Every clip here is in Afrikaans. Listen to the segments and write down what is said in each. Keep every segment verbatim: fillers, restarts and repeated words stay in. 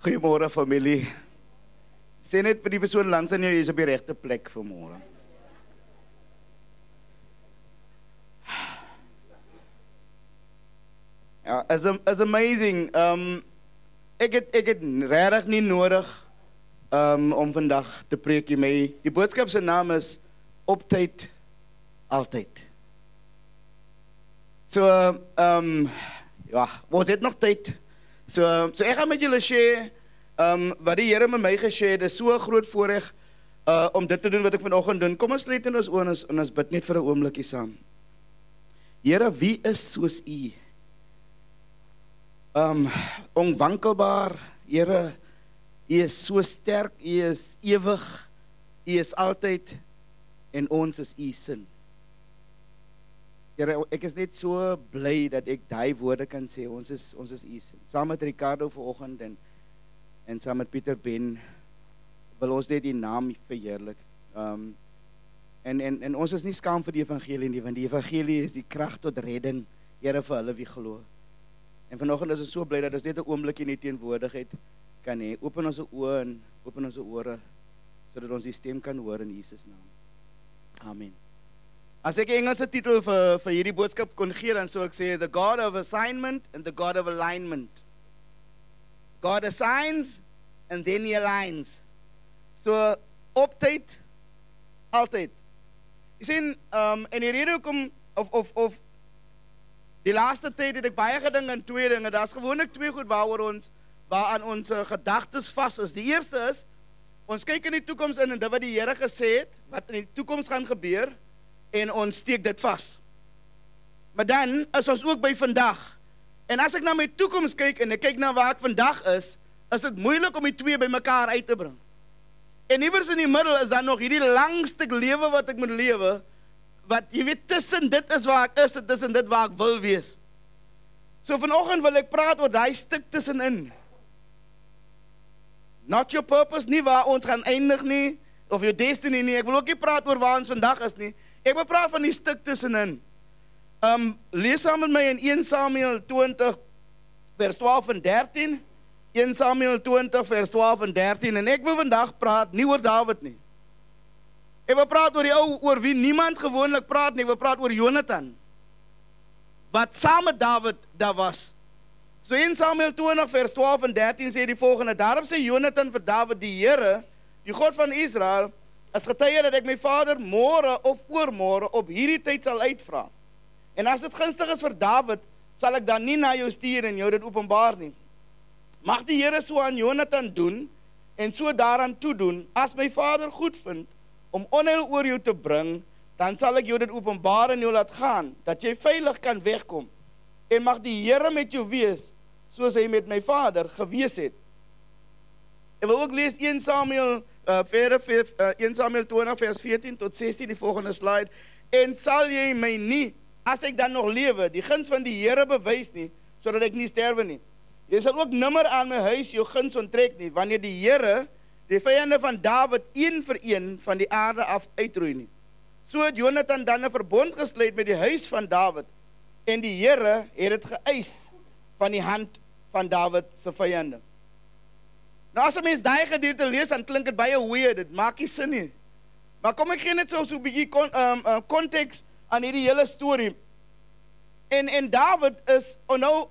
Goeiemôre familie. Sê net vir die persoon langs aan jou, jy is op die regte plek vanmôre. Ja, is is amazing. Um, ek het ek het regtig nie nodig um, om vandag te preek mee. Die boodskap se naam is op tyd, altyd. So, um, ja, ons het nog tyd. So, so ek gaan met julle share um, wat die Here met my geshare het. Dit is so 'n groot voorreg uh, om dit te doen wat ek vanoggend doen. Kom ons net in ons oë en ons, en ons bid net vir 'n oombliekie saam. Here, wie is soos U? Um, onwankelbaar, Here, U is so sterk, U is ewig, U is altyd, en ons is U sin. Here, ek is net so bly dat ek daai woorde kan sê, ons is, ons is U sin. Saam met Ricardo vanoggend en, en saam met Pieter Ben, wil ons net die naam verheerlik. Um, en, en, en ons is nie skaam vir die evangelie nie, want die evangelie is die krag tot redding, Here, vir hulle wie glo. En vanoggend is ons so bly dat ons net 'n oombliekie in die teenwoordigheid kan hê. Open ons oë en open ons ore, sodat ons die stem kan hoor in Jesus naam. Amen. As ek 'n Engelse titel vir, vir hierdie boodskap kon gee, dan sou ek sê, The God of Assignment and the God of Alignment. God assigns and then He aligns. So, op tyd, altyd. Jy sien, um, en die rede hoekom, of, of, of, die laaste tyd het ek baie gedink aan twee dinge. Daar's gewoonlik twee goed waaroor ons, waaraan ons uh, gedagtes vas is. Die eerste is, ons kyk in die toekoms in en dit wat die Here gesê het, wat in die toekoms gaan gebeur, en ons steek dit vas. Maar dan is ons ook by vandag. En as ek na my toekoms kyk en ek kyk na waar ek vandag is, is dit moeilik om die twee by mekaar uit te bring. En iewers in die middel is dan nog hierdie lang stuk lewe wat ek moet lewe, wat jy weet, tussen dit is waar ek is, en tussen dit waar ek wil wees. So vanoggend wil ek praat oor daai stuk tussenin. Not your purpose, nie waar ons gaan eindig nie, of your destiny nie. Ek wil ook nie praat oor waar ons vandag is nie. Ek wil praat van die stuk tussenin. Um, lees saam met my in Eerste Samuel twintig, vers twaalf en dertien. Eerste Samuel twintig, vers twaalf en dertien. En ek wil vandag praat, nie oor Dawid nie. Ek wil praat oor die ou, oor wie niemand gewoonlik praat nie. Ek wil praat oor Jonathan, wat saam met Dawid daar was. So in Samuel twintig vers twaalf en dertien sê die volgende: Daarop sê Jonathan vir Dawid, die Here, die God van Israel, as getuie dat ek my vader môre of oormôre op hierdie tyd sal uitvra. En as dit gunstig is vir Dawid, sal ek dan nie na jou stuur en jou dit openbaar nie. Mag die Here so aan Jonathan doen en so daaraan toedoen, as my vader goed vind om onheil oor jou te bring, dan sal ek jou dit openbaar en jou laat gaan, dat jy veilig kan wegkom. En mag die Here met jou wees, soos hy met my vader gewees het. Ek wil ook lees Eerste Samuel, uh, verder, uh, Eerste Samuel twintig vers veertien tot sestien, die volgende slide. En sal jy my nie, as ek dan nog lewe, die guns van die Here bewys nie, sodat ek nie sterwe nie. Jy sal ook nimmer aan my huis jou guns onttrek nie, wanneer die Here die vyande van Dawid een vir een van die aarde af uitroei nie. So het Jonathan dan 'n verbond gesluit met die huis van Dawid, en die Here het dit geëis van die hand van Dawid se vyande. Nou as 'n mens daai gedeelte lees, dan klink dit baie weird, dit maak nie sin nie. Maar kom ek gee net so so 'n bietjie konteks um, uh, aan hierdie hele storie. En en Dawid is, oh nou,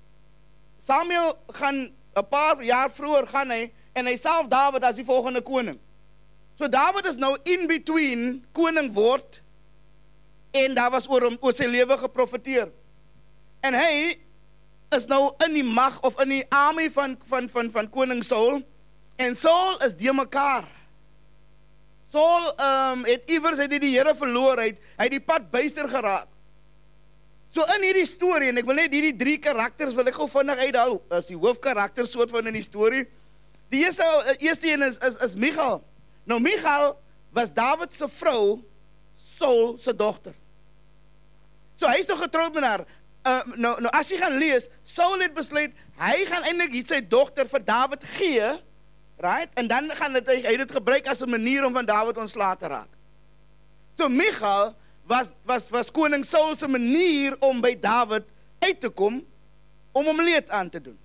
Samuel gaan 'n paar jaar vroeër gaan hy, en hy self Dawid as die volgende koning. So Dawid is nou in between koning word, en daar was oor hom, oor sy lewe geprofeteer. En hy is nou in die mag, of in die army van, van, van, van koning Saul, en Saul is die mekaar. Saul um, het iewers, het hy die Here verloor, hy het, hy het die pad byster geraak. So in hierdie storie, en ek wil net hierdie drie karakters, wil ek gou vinnig uithaal, as die hoofkarakter soort van in die storie. Die eerste, eerste een is, is, is Michal. Nou Michal was Dawid se vrou, Saul se dogter. So hy is nog getroud met haar. Uh, nou, nou as jy gaan lees, Saul het besluit, hy gaan eintlik sy dogter vir Dawid gee, right? En dan gaan het, hy, hy dit gebruik as 'n manier om van Dawid ontslae te raak. So Michal was, was, was koning Saul se manier om by Dawid uit te kom, om hom leed aan te doen.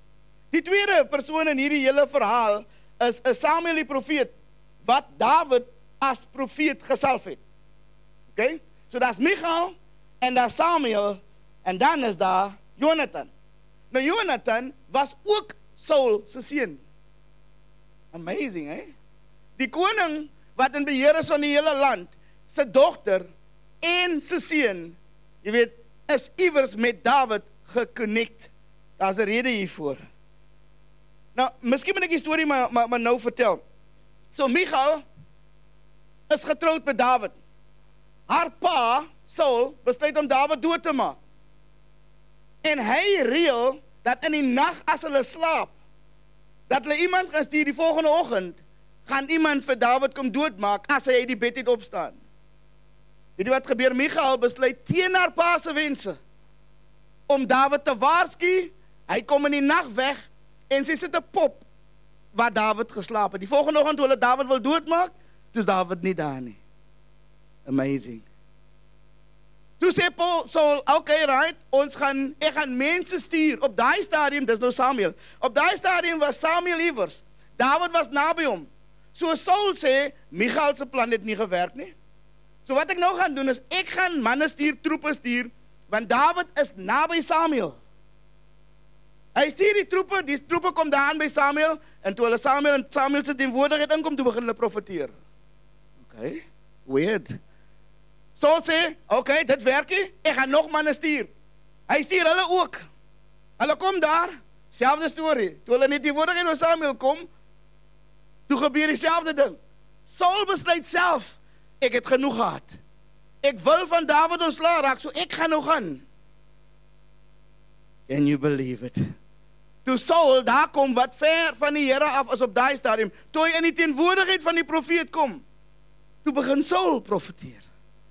Die tweede persoon in hierdie hele verhaal is, is Samuel die profeet, wat Dawid as profeet gesalf het. Okay? So daar's Michal, en daar's Samuel, en dan is daar Jonathan. Nou Jonathan was ook Saul se seun. Amazing, hè? Die koning wat in beheer is van die hele land, sy dogter en sy seun, jy weet, is iewers met Dawid geconnect. Daar's 'n rede hiervoor. Nou, miskien moet ek die storie maar, maar, maar nou vertel. So Michal is getroud met Dawid. Haar pa, Saul, besluit om Dawid dood te maak. En hy reël dat in die nag as hulle slaap, dat hulle iemand gaan stuur die volgende oggend, gaan iemand vir Dawid kom doodmaak as hy uit die bed het opstaan. Weet jy wat gebeur? Michal besluit teen haar pa se wense om Dawid te waarsku. Hy kom in die nag weg en sy sit 'n pop waar Dawid geslaap het. Die volgende oggend toe hulle Dawid wil doodmaak, dis Dawid nie daar nie. Amazing. Toe sê Paul, Saul, okay, right, ons gaan, ek gaan mense stuur. Op daai stadium, dis nou Samuel, op daai stadium was Samuel iewers. Dawid was naby hom. So Saul sê, Michal se plan het nie gewerk nie. So wat ek nou gaan doen is, ek gaan manne stuur, troepe stuur, want Dawid is naby Samuel. Hy stuur die troepe, die troepe kom daaraan by Samuel, en toe hulle Samuel en Samuel se teenwoordigheid inkom, toe begin hulle profeteer. Okay, weird. Saul sê, okay, dit werk nie, ek gaan nog manne stuur. Hy stuur hulle ook. Hulle kom daar, selfde storie. Toe hulle in die teenwoordigheid van Samuel kom, toe gebeur dieselfde ding. Saul besluit self, ek het genoeg gehad. Ek wil van Dawid ontslae raak, so ek gaan nou gaan. Can you believe it? Toe Saul daar kom, wat ver van die Here af is op daai stadium, toe hy in die teenwoordigheid van die profeet kom, toe begin Saul profeteer.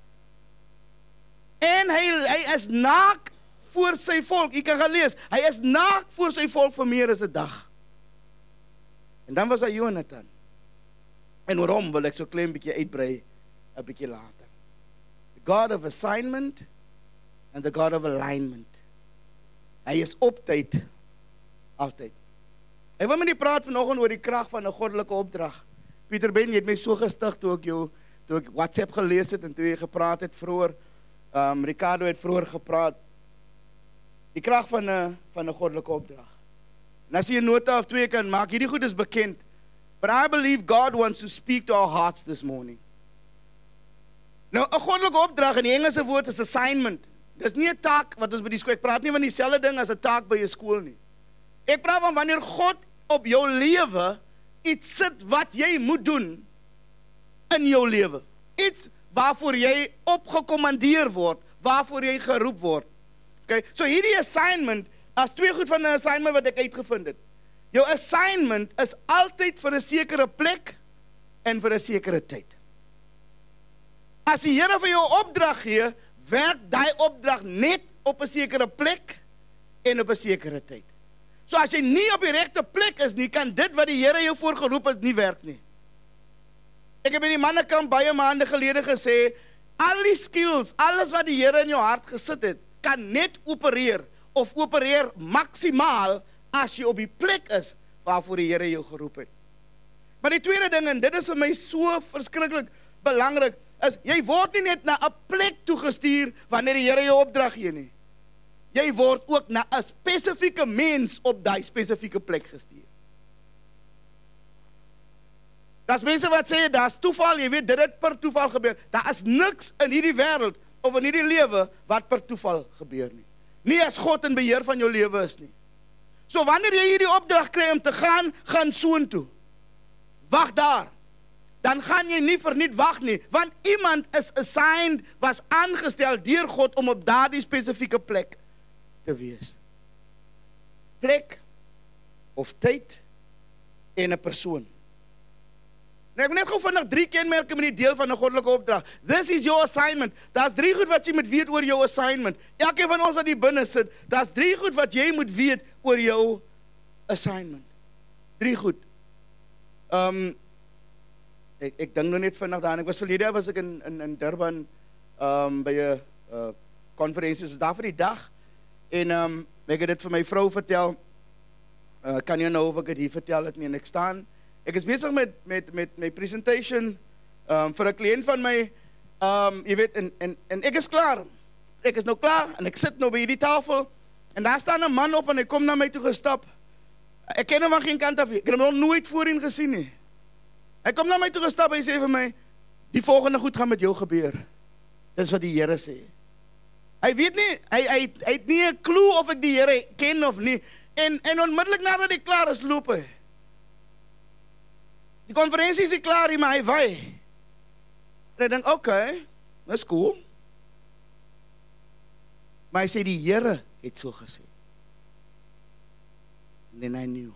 En hy, hy is naak voor sy volk. Jy kan gaan lees, hy is naak voor sy volk vir meer as 'n dag. En dan was hy Jonathan. En waarom wil ek so klein bietjie uitbrei, 'n bietjie later. The God of assignment and the God of alignment. Hy is op tyd, altyd. Ek wil met die praat vanoggend oor die krag van 'n goddelike opdrag. Pieter Ben, jy het my so gestig toe ek jou, toe ek WhatsApp gelees het en toe jy gepraat het vroeër. Um, Ricardo het vroeër gepraat. Die krag van 'n van 'n goddelike opdrag. En as jy 'n nota of twee kan maak, hierdie goed is bekend. But I believe God wants to speak to our hearts this morning. Nou, 'n goddelike opdrag in die Engelse woord is assignment. Dis nie 'n taak wat ons by die skool, ek praat nie van dieselfde ding as 'n taak by 'n skool nie. Ek praat van wanneer God op jou lewe iets sit wat jy moet doen in jou lewe. Iets waarvoor jy opgekommandeer word, waarvoor jy geroep word. Okay, so hierdie assignment, as twee goed van 'n assignment wat ek uitgevind het. Jou assignment is altyd vir 'n sekere plek en vir 'n sekere tyd. As die Here vir jou 'n opdrag gee, werk daai opdrag net op 'n sekere plek en op 'n sekere tyd. So as jy nie op die regte plek is nie, kan dit wat die Here jou voorgeroep het nie werk nie. Ek heb in die mannekamp baie maande gelede gesê, al die skills, alles wat die Here in jou hart gesit het, kan net opereer, of opereer maksimaal, as jy op die plek is, waarvoor die Here jou geroep het. Maar die tweede ding, en dit is vir my so verskriklik belangrik, is, jy word nie net na 'n plek toegestuur, wanneer die Here jou opdrag gee nie. Jy word ook na 'n spesifieke mens op daai spesifieke plek gestuur. Daar's mense wat sê, daar's toeval, jy weet, dit het per toeval gebeur. Daar is niks in hierdie wêreld, of in hierdie lewe, wat per toeval gebeur nie. Nie as God in beheer van jou lewe is nie. So wanneer jy hierdie opdrag kry om te gaan, gaan soontoe. Wag daar. Dan gaan jy nie verniet wag nie, want iemand is assigned, was aangestel deur God om op daardie spesifieke plek te wees. Plek, of tyd, en 'n persoon. Nou, ek wil net gou vinnig drie kenmerke met die deel van 'n goddelike opdrag. This is your assignment. Daar's drie goed wat jy moet weet oor jou assignment. Elkeen van ons wat hier binne sit, daar's drie goed wat jy moet weet oor jou assignment. Drie goed. Um, ek, ek dink nou net vinnig daaraan. Ek was verlede jaar was ek in, in, in Durban um, by 'n uh, konferensie, soos daar vir die dag. En um, ek het dit vir my vrou vertel. uh, kan jou nou of ek het hier vertel het nie, en ek staan, ek is besig met, met, met my presentation, um, vir 'n kliënt van my, um, jy weet, en, en, en ek is klaar, ek is nou klaar, en ek sit nou by hierdie tafel, en daar staan 'n man op, en hy kom na my toe gestap, ek ken hom van geen kant af, ek het hom nog nooit voorheen gesien nie, hy kom na my toe gestap, en hy sê vir my, die volgende goed gaan met jou gebeur, dis wat die Here sê, hy weet nie, hy, hy, hy het nie 'n clue of ek die Here ken of nie, en, en onmiddellik nadat hy klaar is, loop hy, die konferensie is nie klaar nie, maar hy waai, en ek denk, oké, dis cool, maar hy sê, die Here het so gesê, and then I knew,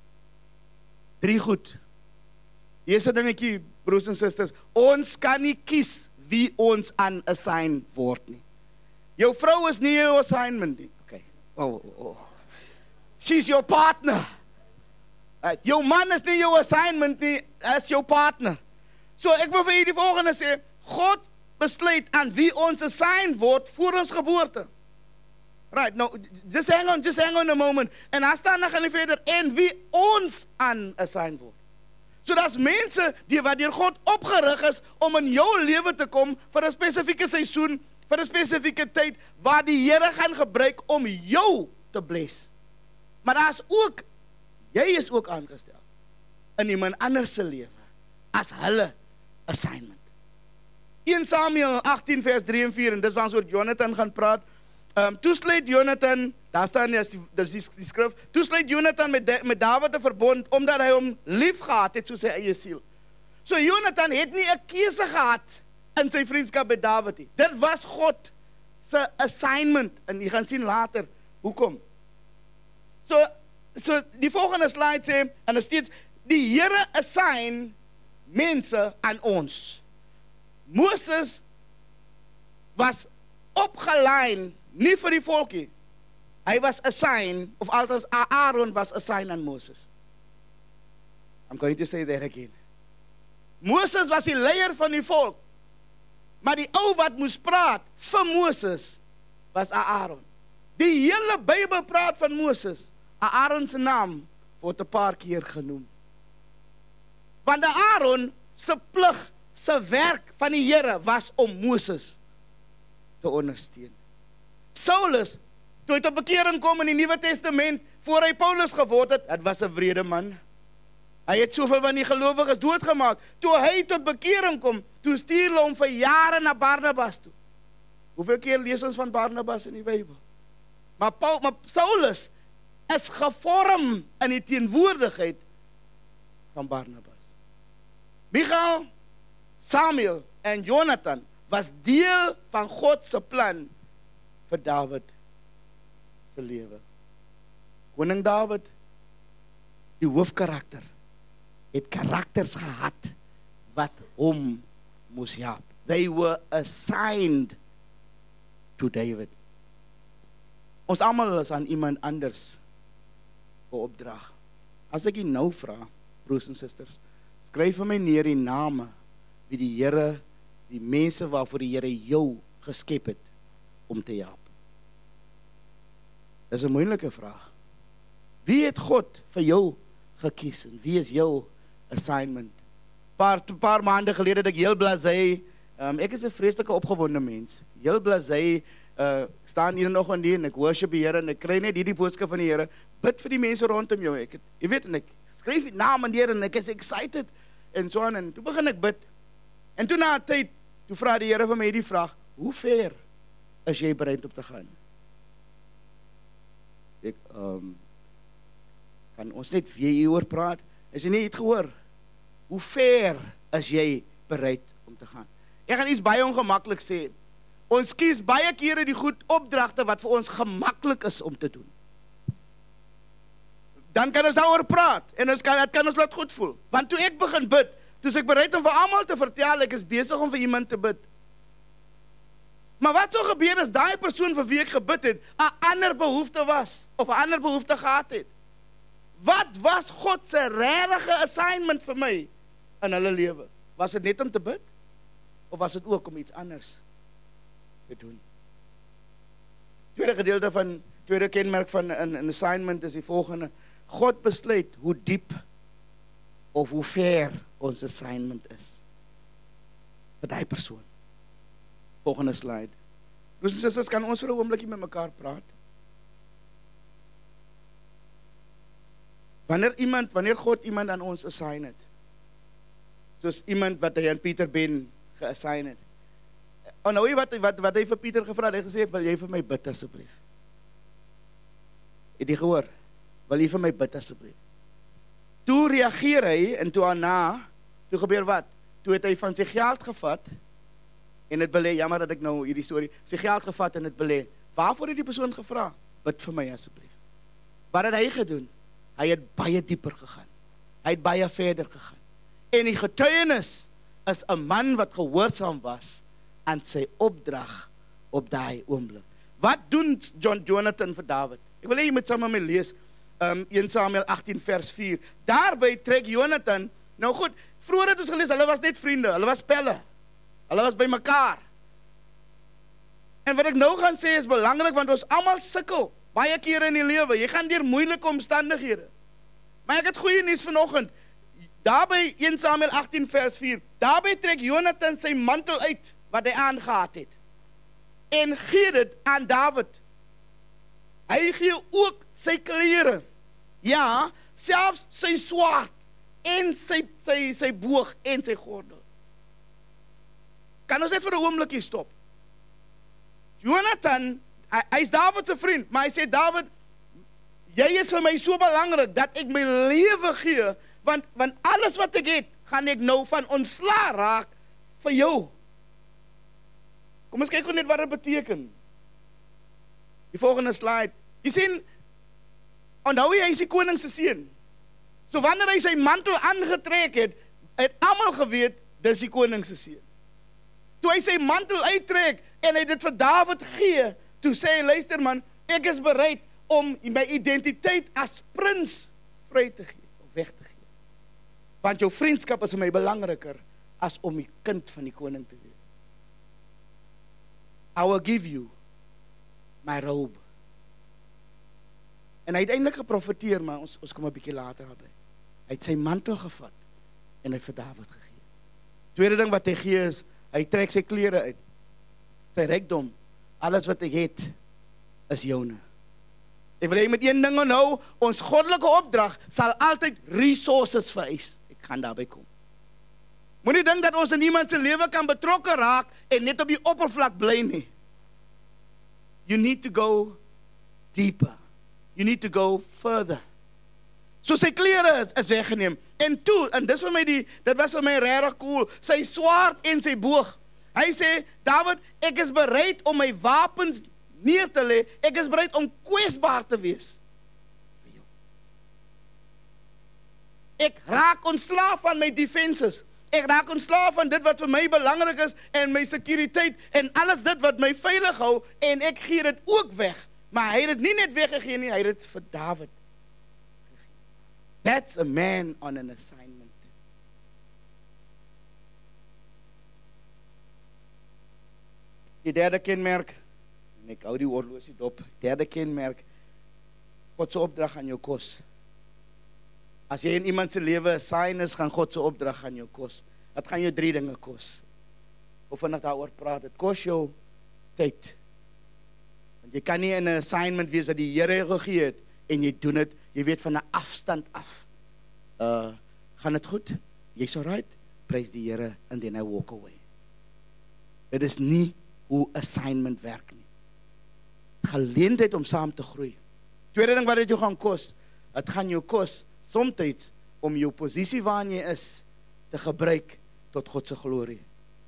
drie goed, eerste dingetjie, broers en susters, ons kan nie kies wie ons unassign word nie. Jou vrou is nie jou assignment nie. Okay. Oh, oh. She's your partner. Uh, jou man is nie jou assignment nie, as jou partner. So ek wil vir julle die volgende sê, God besluit aan wie ons assign word voor ons geboorte. Right, now, just hang on, just hang on a moment. En dan staan dan gaan hy verder, en wie ons unassign word. So daar's mense die wat deur God opgerig is om in jou lewe te kom vir 'n spesifieke seisoen, vir 'n spesifieke tyd waar die Here gaan gebruik om jou te bless. Maar daar's ook, jy is ook aangestel in iemand anders se lewe as hulle assignment. Eerste Samuel agttien vers drie en vier, en dis waar ons oor Jonathan gaan praat. Um, toe sluit Jonathan, daar staan nie, dis die, die skrif, toe sluit Jonathan met, de, met Dawid 'n verbond, omdat hy hom lief gehad het soos sy eie siel. So Jonathan het nie 'n keuse gehad in sy vriendskap met Dawid nie. Dit was God se assignment, en jy gaan sien later, hoekom. So, so die volgende slide sê, en is steeds, die Here assign mense aan ons. Moses was opgelyn, nie vir die volkie. Hy was assigned, of althans Aaron was assigned aan Moses. I'm going to say that again. Moses was die leier van die volk, maar die ou wat moes praat vir Moses was Aaron. Die hele Bybel praat van Moses. Aaron se naam word 'n paar keer genoem. Want Aaron se plig, se werk van die Here was om Moses te ondersteun. Saulus, toe hy tot bekering kom in die Nuwe Testament, voor hy Paulus geword het, dit was 'n wrede man. Hy het soveel van die gelowiges doodgemaak. Toe hy tot bekering kom, toe stuur hulle hom vir jare na Barnabas toe. Hoeveel keer lees ons van Barnabas in die Bybel? Maar, Paul, maar Saulus is gevorm in die teenwoordigheid van Barnabas. Michael, Samuel en Jonathan was deel van God se plan vir Dawid se lewe. Koning Dawid, die hoofkarakter, het karakters gehad wat hom moes help. They were assigned to David. Ons almal is aan iemand anders 'n opdrag. As ek jy nou vra, broers en susters, skryf vir my neer die name wie die Here, die mense waarvoor die Here jou geskep het om te help. Dis 'n moeilike vraag. Wie het God vir jou gekies en wie is jou assignment? Paar paar maande gelede het ek heel blasé, um, ek is 'n vreeslike opgewonde mens. Heel blasé, uh, staan hier nog in die en ek worship die Here en ek kry net hierdie boodskap van die Here. Bid vir die mense rondom jou. Ek het, jy weet, en ek skryf die naam aan die Here en ek is excited en so aan, en toe begin ek bid. En toe na 'n tyd, toe vra die Here vir my hierdie vraag: hoe ver is jy bereid om te gaan? Ek, um, kan ons net weer hieroor praat? As jy nie het gehoor, hoe ver is jy bereid om te gaan? Ek gaan iets baie ongemaklik sê. Ons kies baie kere die goed opdragte wat vir ons gemaklik is om te doen. Dan kan ons daaroor praat en ons kan, dit kan ons laat goed voel. Want toe ek begin bid, toe is ek bereid om vir almal te vertel, ek is besig om vir iemand te bid. Maar wat sou gebeur as daai persoon vir wie ek gebid het, 'n ander behoefte was, of 'n ander behoefte gehad het? Wat was God se regte assignment vir my in hulle lewe? Was dit net om te bid? Of was dit ook om iets anders te doen? Tweede gedeelte van, tweede kenmerk van 'n assignment is die volgende. God besluit hoe diep of hoe ver ons assignment is. Vir die persoon. Volgende slide. Broers en susters, kan ons vir 'n oombliekie met mekaar praat? Wanneer iemand, wanneer God iemand aan ons assign het, soos iemand wat hy aan Pieter Ben geassign het. Oh, nou wat, wat, wat hy vir Pieter gevra het, hy gesê, wil jy vir my bid asseblief? Het jy gehoor? Wil jy vir my bid asseblief? Toe reageer hy, en toe daarna, toe gebeur wat? Toe het hy van sy geld gevat, en het belê, jammer dat ek nou hierdie storie, sy geld gevat en het belê. Waarvoor het die persoon gevra? Bid vir my asseblief. Wat het hy gedoen? Hy het baie dieper gegaan. Hy het baie verder gegaan. En die getuienis is 'n man wat gehoorsaam was aan sy opdrag op daai oomblik. Wat doen John Jonathan vir Dawid? Ek wil hê jy moet saam met my lees, um, Eerste Samuel agttien vers vier. Daarby trek Jonathan, nou goed, vroeër het ons gelees, hulle was net vriende, hulle was pelle, hulle was by mekaar. En wat ek nou gaan sê is belangrik, want ons almal sukkel, baie kere in die lewe, jy gaan deur moeilike omstandighede. Maar ek het goeie nuus vanoggend, daarby Eerste Samuel agttien vers vier, daarby trek Jonathan sy mantel uit, wat hy aangehad het, en gee dit aan Dawid. Hy gee ook sy klere, ja, selfs sy swaard, en sy, sy, sy boog, en sy gordel. Kan ons net vir 'n oombliekie stop? Jonathan, hy, hy is Dawid se vriend, maar hy sê, Dawid, jy is vir my so belangrik, dat ek my lewe gee, want, want alles wat ek het, gaan ek nou van ontslaa raak, vir jou. Kom ons kyk gou net wat dit beteken. Die volgende slide. Jy sien, onthou jy, hy is die koning se seun. So wanneer hy sy mantel aangetrek het, het almal geweet, dis die koning se seun. Toe hy sy mantel uittrek, en hy dit vir Dawid gee, toe sê hy, luister man, ek is bereid om my identiteit as prins vry te gee, of weg te gee. Want jou vriendskap is vir my belangriker, as om die kind van die koning te wees. I will give you my robe. En hy het eintlik geprofeteer, maar ons, ons kom 'n bietjie later daarby. Hy het sy mantel gevat, en hy vir Dawid gegee. Tweede ding wat hy gee is, hy trek sy klere uit. Sy rykdom, alles wat hy het, is joune. Ek wil hê met een ding onthou, ons goddelike opdrag sal altyd resources vereis. Ek gaan daarby kom. Moenie dink dat ons in iemand se lewe kan betrokke raak en net op die oppervlak bly nie. You need to go deeper. You need to go further. So sy klere is, is weggeneem. En toe, en dis vir my die, dit was vir my regtig cool, sy swaard en sy boog. Hy sê, Dawid, ek is bereid om my wapens neer te lê, ek is bereid om kwesbaar te wees. Ek raak ontslaaf van my defenses. Ek raak ontslaaf van dit wat vir my belangrik is, en my sekuriteit, en alles dit wat my veilig hou, en ek gee dit ook weg. Maar hy het dit nie net weggegee nie, hy het dit vir Dawid. That's a man on an assignment. Die derde kenmerk, en ek hou die horlosie dop, derde kenmerk, God se opdrag aan jou kos. As jy in iemand se lewe assign is, gaan God se opdrag aan jou kos. Dit gaan jou drie dinge kos. Of wanneer daaroor praat, dit kos jou tyd. Want jy kan nie in 'n assignment wees wat die Here jou gegee het, en jy doen dit, jy weet van 'n afstand af. Uh, gaan dit goed? Jy's alright? Prys die Here, and then I walk away. Dit is nie hoe assignment werk nie. Geleentheid om saam te groei. Tweede ding wat dit jou gaan kos, dit gaan jou kos, somtyds, om jou posisie waarin jy is, te gebruik tot God se glorie.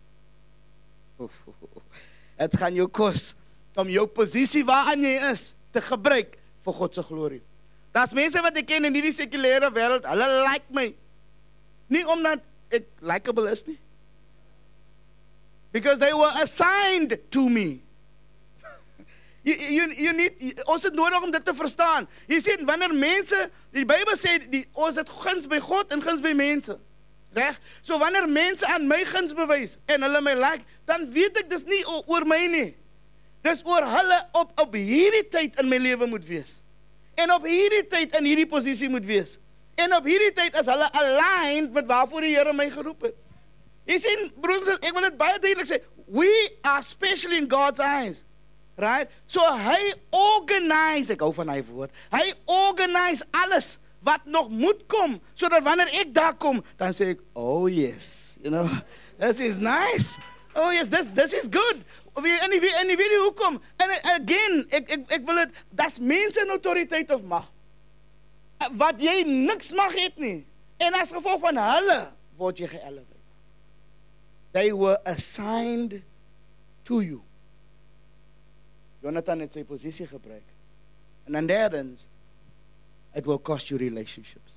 Het gaan jou kos, om jou posisie waarin jy is, te gebruik vir God se glorie. Daar's mense wat ek ken in hierdie sekulêre wêreld, hulle like my, nie omdat ek likable is nie, because they were assigned to me. You, you, you need, ons het nodig om dit te verstaan. Jy sien, wanneer mense, die Bybel sê, die, ons het guns by God en guns by mense. Reg? So wanneer mense aan my guns bewys, en hulle my like, dan weet ek, dis nie oor my nie. Dis oor hulle op, op hierdie tyd in my lewe moet wees. en op hierdie tyd in hierdie posisie moet wees. En op hierdie tyd is hulle aligned met waarvoor die Here my geroep het. Jy sien, broers, ek wil dit baie duidelik sê, we are special in God's eyes. Right? So hy organise, ek hou van hy woord, hy organise alles wat nog moet kom, sodat wanneer ek daar kom, dan sê ek, oh yes, you know, this is nice. Oh yes, this, this is good. En die, en die weet jy hoekom? En again, ek, ek, ek wil het, that's mense in autoriteit of mag. Wat jy niks mag het nie. En as gevolg van hulle, word jy ge-elevate. They were assigned to you. Jonathan het sy posisie gebruik. En dan derdens, it will cost you relationships.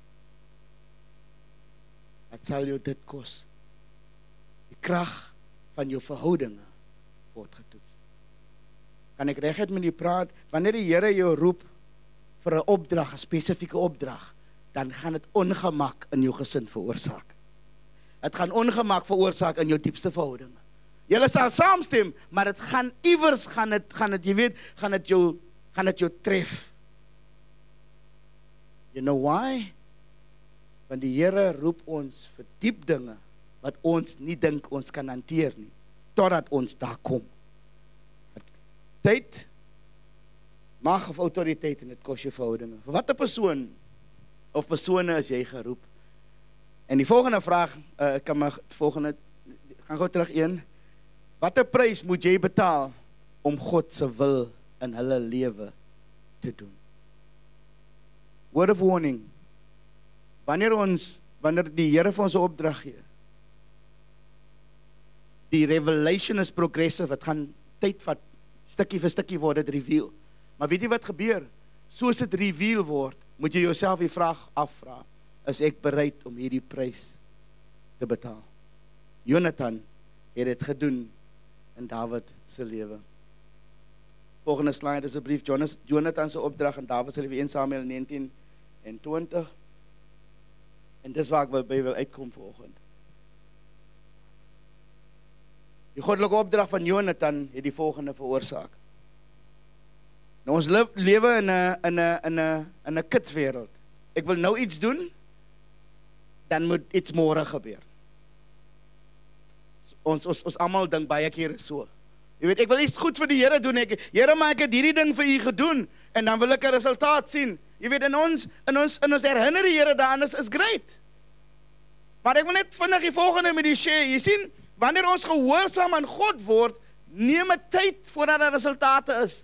Wat sal jou dit kos? Die krag van jou verhoudinge word getoets. Kan ek reguit met u praat? Wanneer die Here jou roep vir 'n opdrag, 'n spesifieke opdrag, dan gaan dit ongemak in jou gesin veroorsaak. Dit gaan ongemak veroorsaak in jou diepste verhoudinge. Julle sal saamstem, maar dit gaan iewers gaan dit gaan dit jy weet, gaan dit jou gaan dit jou tref. You know why? Want die Here roep ons vir diep dinge wat ons nie dink ons kan hanteer nie, totdat ons daar kom. Tyd, mag of autoriteit, en dit kos jou verhoudinge. Vir watter persoon of persone is jy geroep? En die volgende vraag, uh, ek kan my volgende, gaan gou terug een. Watter prys moet jy betaal om God se wil in hulle lewe te doen? Word of warning. Wanneer ons, wanneer die Here vir ons 'n opdrag gee, die revelation is progressive, het gaan tyd vat, stukkie vir stukkie word dit reveal. Maar weet jy wat gebeur? Soos dit reveal word, moet jy jouself die vraag afvra, is ek bereid om hierdie prys te betaal? Jonathan het dit gedoen in Dawid se lewe. Volgende slide asseblief, Jonathan se opdrag in Dawid se lewe, Eerste Samuel negentien en twintig. En dis waar ek wil by wil uitkom vanoggend. Die goddelike opdrag van Jonathan het die volgende veroorsaak. Nou ons lewe in 'n in 'n in 'n in 'n kitswêreld. Ek wil nou iets doen, dan moet iets môre gebeur. Ons ons ons almal dink baie keer so. Jy weet, ek wil iets goed vir die Here doen. Ek Here, maar ek het hierdie ding vir U gedoen en dan wil ek 'n resultaat sien. Jy weet, in ons in ons in ons herinner die Here daaraan is is great. Maar ek wil net vinnig die volgende met u share. Jy sien, wanneer ons gehoorsaam aan God word, neem dit tyd voordat daar resultate is.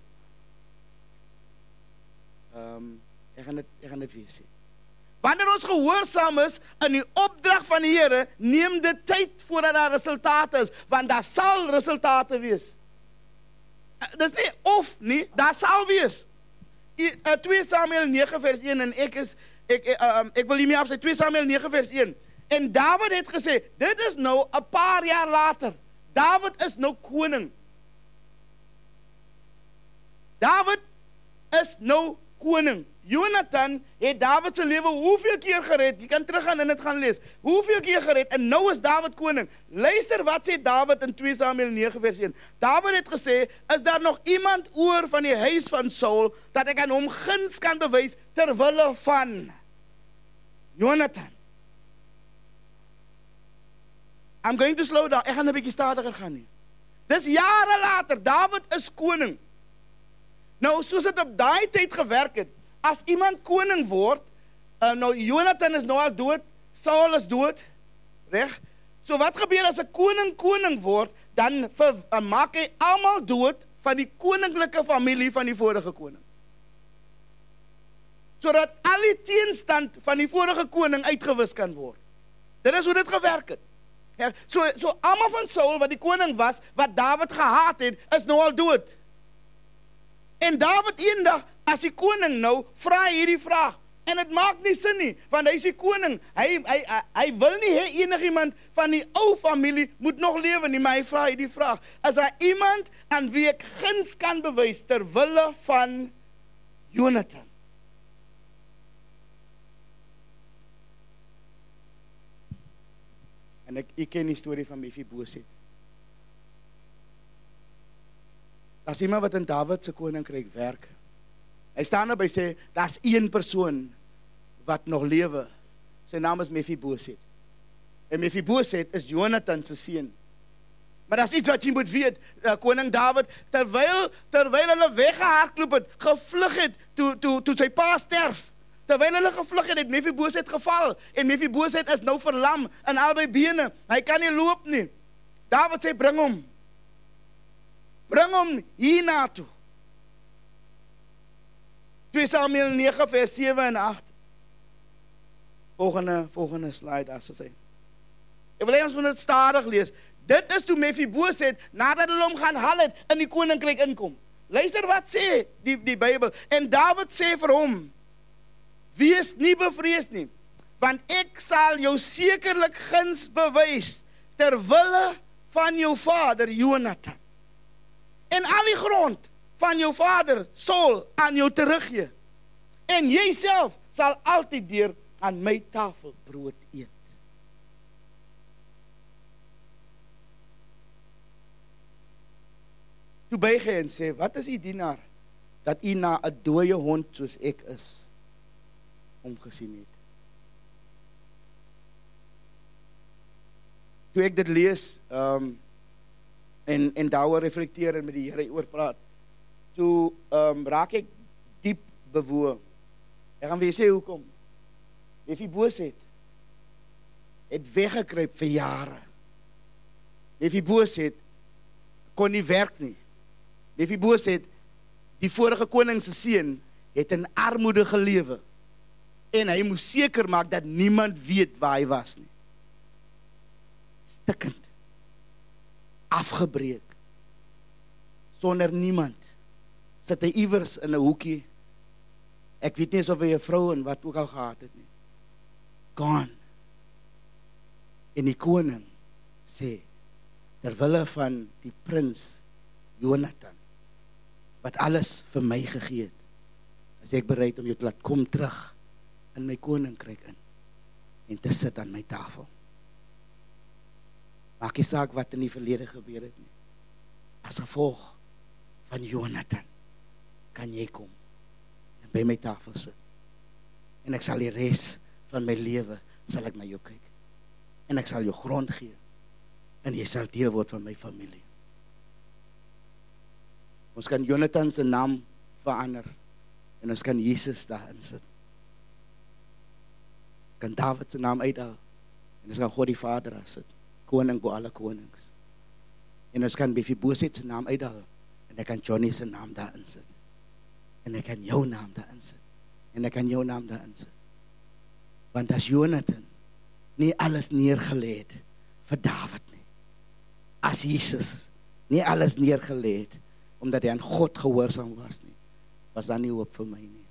Ehm, um, ek gaan dit ek gaan dit weer sê. Wanneer ons gehoorsaam is in die opdrag van die Here, neem dit tyd voordat daar resultate is, want daar sal resultate wees. Dis nie of nie, daar sal wees. Tweede Samuel negen vers een, en ek is ek ek, um, ek wil hiermee afsê, Tweede Samuel negen vers een. En Dawid het gesê, dit is nou 'n paar jaar later. Dawid is nou koning. Dawid is nou koning. Jonathan het Dawid se lewe hoeveel keer gered? Jy kan teruggaan en dit gaan lees. Hoeveel keer gered? En nou is Dawid koning. Luister wat sê Dawid in Tweede Samuel negen vers een. Dawid het gesê, is daar nog iemand oor van die huis van Saul, dat ek aan hom guns kan bewys, ter wille van Jonathan? I'm going to slow down. Ek gaan 'n bietjie stadiger gaan nie. Dis jare later, Dawid is koning. Nou, soos dit op daai tyd gewerk het, as iemand koning word, uh, nou Jonathan is nou al dood, Saul is dood, reg? So wat gebeur as 'n koning koning word, dan ver, uh, maak hy almal dood van die koninklike familie van die vorige koning. Sodat al die teenstand van die vorige koning uitgewis kan word. Dit is hoe dit gewerk het. Ja, so, so almal van Saul, wat die koning was, wat Dawid gehaat het, is nou al dood. En Dawid eendag, as die koning nou, vra hierdie vraag, en dit maak nie sin nie, want hy is die koning, hy, hy, hy, hy wil nie hê enigiemand van die ou familie moet nog lewe nie, maar hy vra hierdie vraag, is daar iemand aan wie ek guns kan bewys, ter wille van Jonathan? En ek, ek ken die storie van Mephibosheth. As iemand wat in Dawid se koninkryk werk, Hy staan op, hy sê, daar's een persoon wat nog lewe. Sy naam is Mephibosheth. En Mephibosheth is Jonathan se seun. Maar dat is iets wat jy moet weet, uh, koning David, terwyl, terwyl hulle weggehardloop het, gevlug het, toe, toe, toe sy pa sterf, terwyl hulle gevlug het, het Mephibosheth geval, en Mephibosheth is nou verlam, in albei bene, hy kan nie loop nie. David sê, bring hom, bring hom hierna toe. twee Samuel negen vers sewe en agt. Volgende, volgende slide, as sy. Ek wil hê ons moet dit stadig lees. Dit is toe Mephibosheth, nadat hulle hom gaan haal het, in die koninkryk inkom. Luister wat sê die, die Bybel. En David sê vir hom, wees nie bevrees nie, want ek sal jou sekerlik guns bewys, ter wille van jou vader Jonathan. En al die grond van jou vader Saul aan jou teruggee. En jy self sal altyd deur aan my tafel brood eet. Toe buig hy en sê, wat is u dienaar, dat u na 'n dooie hond soos ek is, omgesien het. Toe ek dit lees, um, en, en daaroor reflecteer en met die Here oor praat, toe um, raak ek diep bewoe. Ek gaan weer sê hoekom. Mephibosheth het weggekruip vir jare. Mephibosheth kon nie werk nie. Mephibosheth, die vorige koning se seun, het in armoede gelewe. En hy moes seker maak dat niemand weet waar hy was nie. Stikkend. Afgebreek. Sonder niemand. Sit hy iewers in 'n hoekie. Ek weet nie of hy 'n vrou en wat ook al gehad het nie. Gone. En die koning sê, terwille van die prins Jonathan, wat alles vir my gegee het, is ek bereid om jou te laat kom terug in my koninkryk in, en te sit aan my tafel. Maak nie saak wat in die verlede gebeur het nie. As gevolg van Jonathan, kan jy kom, en by my tafel sit. En ek sal die res van my lewe, sal ek na jou kyk. En ek sal jou grond gee, en jy sal deel word van my familie. Ons kan Jonathan se naam verander, en ons kan Jesus daarin sit. Ons kan David se naam uithaal, en ons kan God die Vader daar sit, koning bo alle konings. En ons kan Mephibosheth se naam uithaal, en ek kan Johnny se naam daarin sit. En ek kan jou naam daarin sit. En ek kan jou naam daarin sit. Want as Jonathan nie alles neergelê het vir David nie, as Jesus nie alles neergelê het, omdat hy aan God gehoorsaam was nie, was daar nie hoop vir my nie.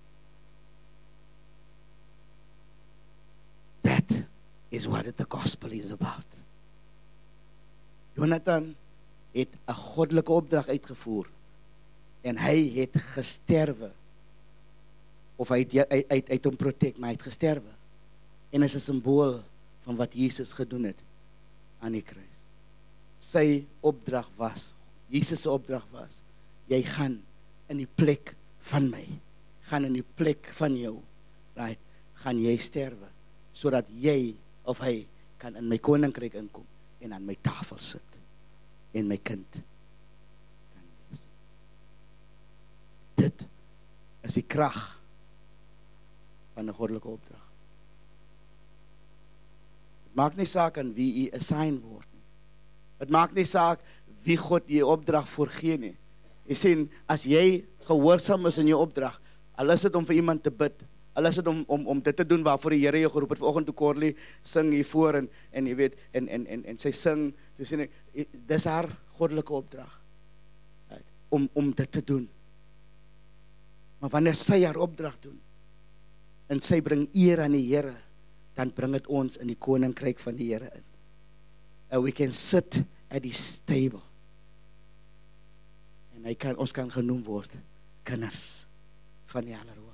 That is what the gospel is about. Jonathan het 'n goddelike opdrag uitgevoer, en hy het gesterwe, of hy het, hy, hy, hy het hom protect, maar hy het gesterwe, en is 'n simbool van wat Jesus gedoen het aan die kruis. Sy opdrag was, Jesus se opdrag was, jy gaan in die plek van my, gaan in die plek van jou, right, gaan jy sterwe, sodat jy, of hy, kan in my koninkryk inkom, en aan my tafel sit, en my kind kan wees. Dit is die krag van 'n goddelike opdrag. Het maak nie saak aan wie jy assign word nie. Het maak nie saak wie God jy opdrag voorgee nie. Jy sien, as jy gehoorsaam is in jou opdrag, al is dit om vir iemand te bid, al is dit om, om, om dit te doen waarvoor die Here jou geroep het. Vanoggend toe Corley sing hier voor, en, en jy weet, en, en, en, en sy sing, so sien ek, dis haar goddelike opdrag, right, om, om dit te doen. Maar wanneer sy haar opdrag doen, en sy bring eer aan die Here, dan bring het ons in die koninkryk van die Here in. And we can sit at his table. En hy kan, ons kan genoem word kinders van die Allerhoogste.